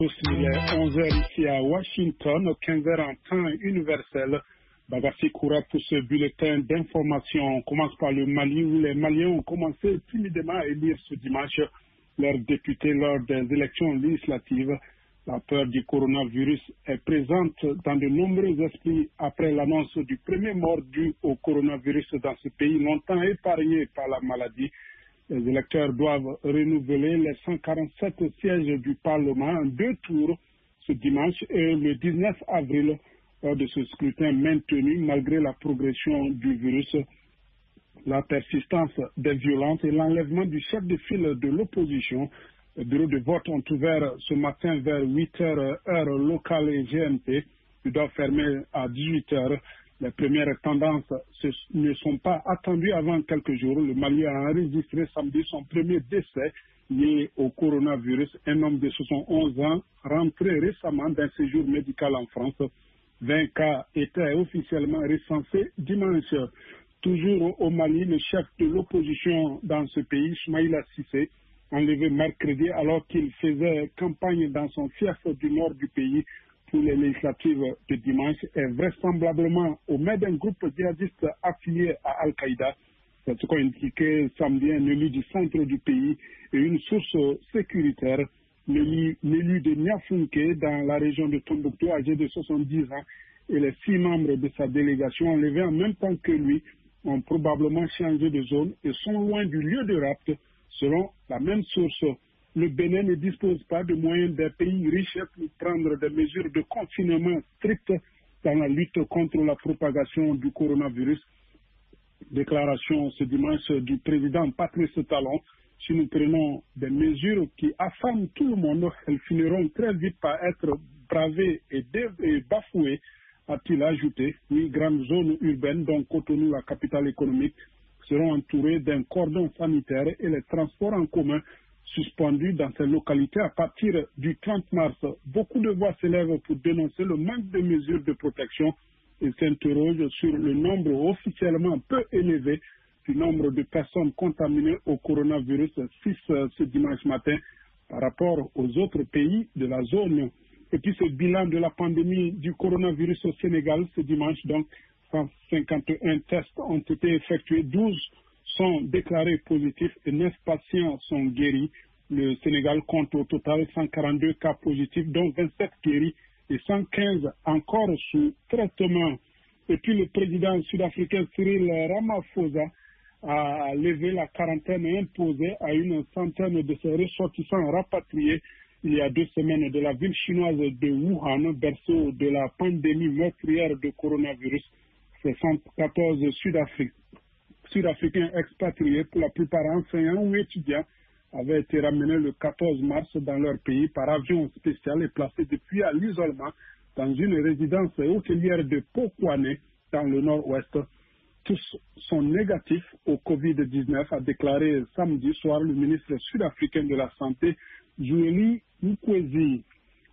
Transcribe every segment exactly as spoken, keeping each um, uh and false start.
Il est onze heures ici à Washington, quinze heures en temps universel. Bagassi Koura pour ce bulletin d'information. On commence par le Mali où les Maliens ont commencé timidement à élire ce dimanche leurs députés lors des élections législatives. La peur du coronavirus est présente dans de nombreux esprits après l'annonce du premier mort dû au coronavirus dans ce pays longtemps épargné par la maladie. Les électeurs doivent renouveler les cent quarante-sept sièges du Parlement en deux tours ce dimanche et le dix-neuf avril lors de ce scrutin maintenu malgré la progression du virus, la persistance des violences et l'enlèvement du chef de file de l'opposition. Les bureaux de vote ont ouvert ce matin vers huit heures heure locale et G M T. Ils doivent fermer à dix-huit heures. Les premières tendances ne sont pas attendues avant quelques jours. Le Mali a enregistré samedi son premier décès lié au coronavirus. Un homme de soixante-onze ans rentré récemment d'un séjour médical en France. vingt cas étaient officiellement recensés dimanche. Toujours au Mali, le chef de l'opposition dans ce pays, Ismaïla Cissé, enlevé mercredi alors qu'il faisait campagne dans son fief du nord du pays pour les législatives de dimanche, est vraisemblablement au maître d'un groupe djihadiste affilié à Al-Qaïda. C'est ce qu'a indiqué samedi un élu du centre du pays et une source sécuritaire. L'élu de Niafunke dans la région de Tombouctou, âgé de soixante-dix ans, et les six membres de sa délégation enlevés en même temps que lui ont probablement changé de zone et sont loin du lieu de rapt, selon la même source. Le Bénin ne dispose pas de moyens des pays riches pour prendre des mesures de confinement strictes dans la lutte contre la propagation du coronavirus. Déclaration ce dimanche du président Patrice Talon. Si nous prenons des mesures qui affament tout le monde, elles finiront très vite par être bravées et, et bafouées, a-t-il ajouté. Huit grandes zones urbaines, dont Cotonou, la capitale économique, seront entourées d'un cordon sanitaire et les transports en commun suspendus dans ces localités à partir du trente mars. Beaucoup de voix s'élèvent pour dénoncer le manque de mesures de protection et s'interrogent sur le nombre officiellement peu élevé du nombre de personnes contaminées au coronavirus, six ce dimanche matin, par rapport aux autres pays de la zone. Et puis ce bilan de la pandémie du coronavirus au Sénégal ce dimanche, donc cent cinquante et un tests ont été effectués, douze sont déclarés positifs et neuf patients sont guéris. Le Sénégal compte au total cent quarante-deux cas positifs, dont vingt-sept guéris et cent quinze encore sous traitement. Et puis le président sud-africain Cyril Ramaphosa a levé la quarantaine imposée à une centaine de ses ressortissants rapatriés il y a deux semaines de la ville chinoise de Wuhan, berceau de la pandémie meurtrière de coronavirus. Ces cent quatorze Sud-Africains Sud-Africains expatriés, pour la plupart enseignants ou étudiants, avaient été ramenés le quatorze mars dans leur pays par avion spécial et placés depuis à l'isolement dans une résidence hôtelière de Pokwane dans le nord-ouest. Tous sont négatifs au covid dix-neuf, a déclaré samedi soir le ministre sud-africain de la Santé, Zweli Mkhize.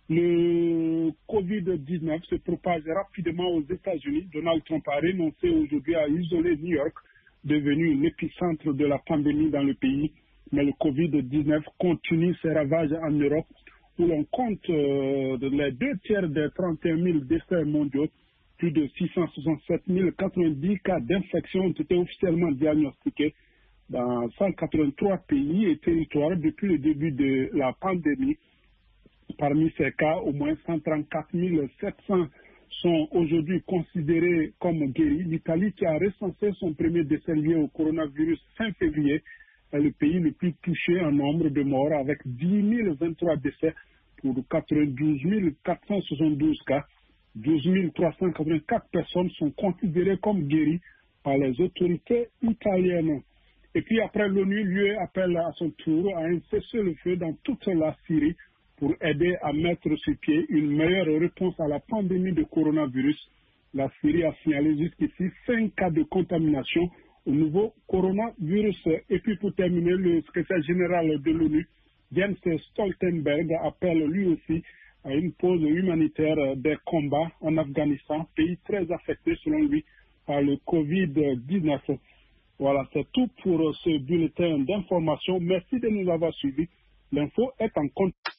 Le covid dix-neuf se propage rapidement aux États-Unis. Donald Trump a renoncé aujourd'hui à isoler New York, devenu l'épicentre de la pandémie dans le pays. Mais le covid dix-neuf continue ses ravages en Europe, où l'on compte euh, les deux tiers des trente et un mille décès mondiaux. Plus de six cent soixante-sept mille quatre-vingt-dix cas d'infection ont été officiellement diagnostiqués dans cent quatre-vingt-trois pays et territoires depuis le début de la pandémie. Parmi ces cas, au moins cent trente-quatre mille sept cents sont aujourd'hui considérés comme guéris. L'Italie, qui a recensé son premier décès lié au coronavirus fin février, est le pays le plus touché en nombre de morts, avec dix mille vingt-trois décès pour quatre-vingt-douze mille quatre cent soixante-douze cas. douze mille trois cent quatre-vingt-quatre personnes sont considérées comme guéries par les autorités italiennes. Et puis après, l'ONU lui appelle à son tour à un cessez-le-feu dans toute la Syrie pour aider à mettre sur pied une meilleure réponse à la pandémie de coronavirus. La Syrie a signalé jusqu'ici cinq cas de contamination au nouveau coronavirus. Et puis pour terminer, le secrétaire général de l'ONU, Jens Stoltenberg, appelle lui aussi à une pause humanitaire des combats en Afghanistan, pays très affecté selon lui par le covid dix-neuf. Voilà, c'est tout pour ce bulletin d'information. Merci de nous avoir suivis. L'info est en compte.